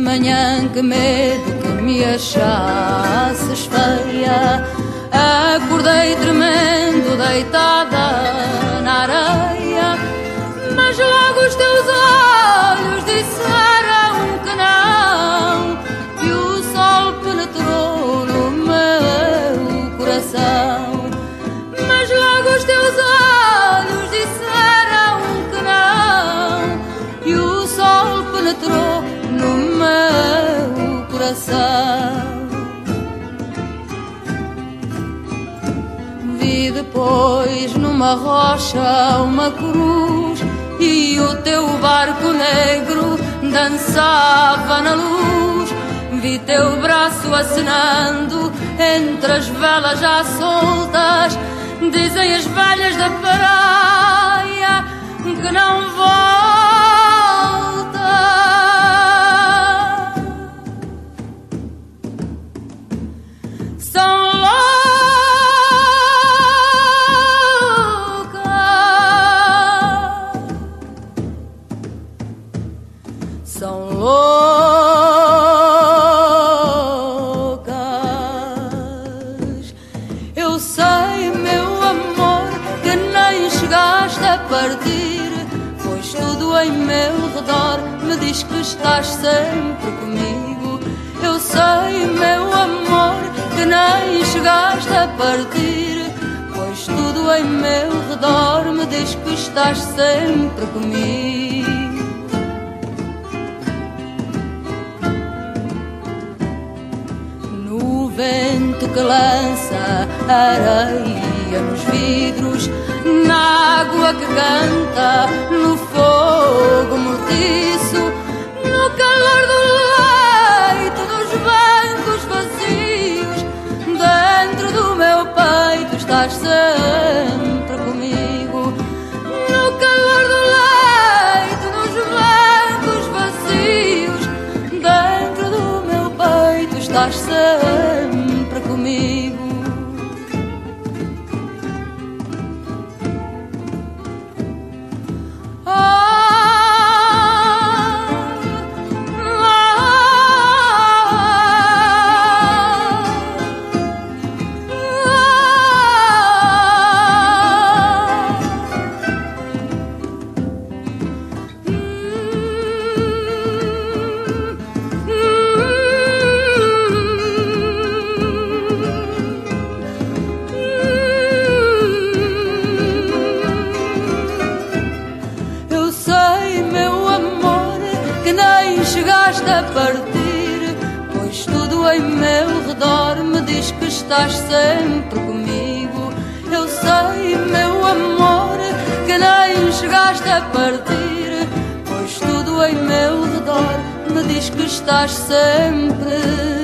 manhã, que medo que me achasses feia. Acordei tremendo, deitada na areia, mas logo os teus olhos disseram que não, e o sol penetrou no meu coração. Mas logo os teus olhos disseram que não, e o sol penetrou no meu coração. Vi depois numa rocha uma cruz, e o teu barco negro dançava na luz. Vi teu braço acenando entre as velas já soltas. Dizem as velhas da praia que não volta. São loucas, são loucas. Eu sei, meu amor, que nem chegaste a partir, pois tudo em meu redor me diz que estás sempre comigo. Eu sei, meu amor, que nem chegaste a partir, pois tudo em meu redor me diz que estás sempre comigo. No vento que lança areia nos vidros, na água que canta, no fogo mortiço, no calor do leito, dos bancos vazios, dentro do meu peito estás sempre comigo. No calor do leito, nos bancos vazios, dentro do meu peito estás sempre comigo. Chegaste a partir, pois tudo em meu redor me diz que estás sempre comigo. Eu sei, meu amor, que nem chegaste a partir, pois tudo em meu redor me diz que estás sempre